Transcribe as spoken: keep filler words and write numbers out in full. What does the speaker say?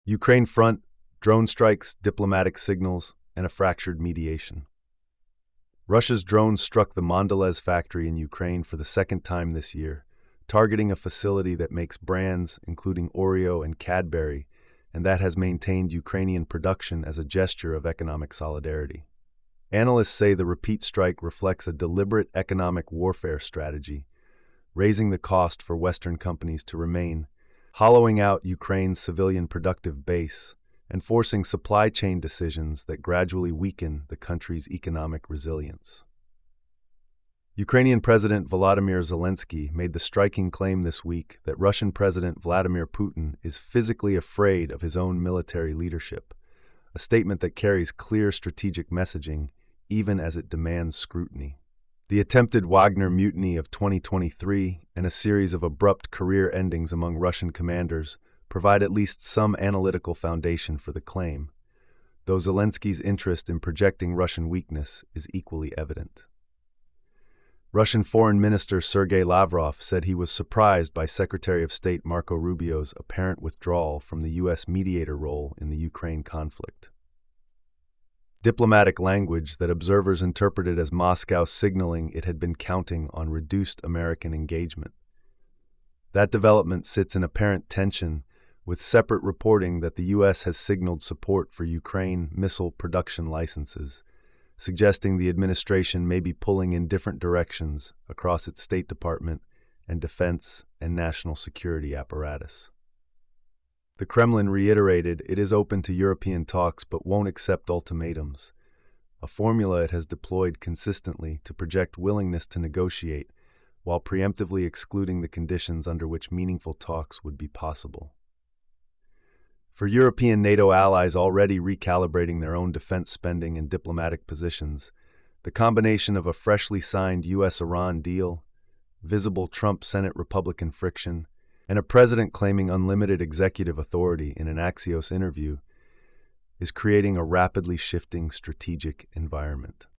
Ukraine front, drone strikes, diplomatic signals, and a fractured mediation. Russia's drones struck the Mondelez factory in Ukraine for the second time this year, targeting a facility that makes brands, including Oreo and Cadbury, and that has maintained Ukrainian production as a gesture of economic solidarity. Analysts say the repeat strike reflects a deliberate economic warfare strategy, raising the cost for Western companies to remain, hollowing out Ukraine's civilian productive base, and forcing supply chain decisions that gradually weaken the country's economic resilience. Ukrainian President Volodymyr Zelensky made the striking claim this week that Russian President Vladimir Putin is physically afraid of his own military leadership, a statement that carries clear strategic messaging even as it demands scrutiny. The attempted Wagner mutiny of twenty twenty-three and a series of abrupt career endings among Russian commanders provide at least some analytical foundation for the claim, though Zelensky's interest in projecting Russian weakness is equally evident. Russian Foreign Minister Sergei Lavrov said he was surprised by Secretary of State Marco Rubio's apparent withdrawal from the U S mediator role in the Ukraine conflict. Diplomatic language that observers interpreted as Moscow signaling it had been counting on reduced American engagement. That development sits in apparent tension with separate reporting that the U S has signaled support for Ukraine missile production licenses, suggesting the administration may be pulling in different directions across its State Department and defense and national security apparatus. The Kremlin reiterated it is open to European talks but won't accept ultimatums, a formula it has deployed consistently to project willingness to negotiate while preemptively excluding the conditions under which meaningful talks would be possible. For European NATO allies already recalibrating their own defense spending and diplomatic positions, the combination of a freshly signed U S Iran deal, visible Trump-Senate Republican friction, and a president claiming unlimited executive authority in an Axios interview is creating a rapidly shifting strategic environment.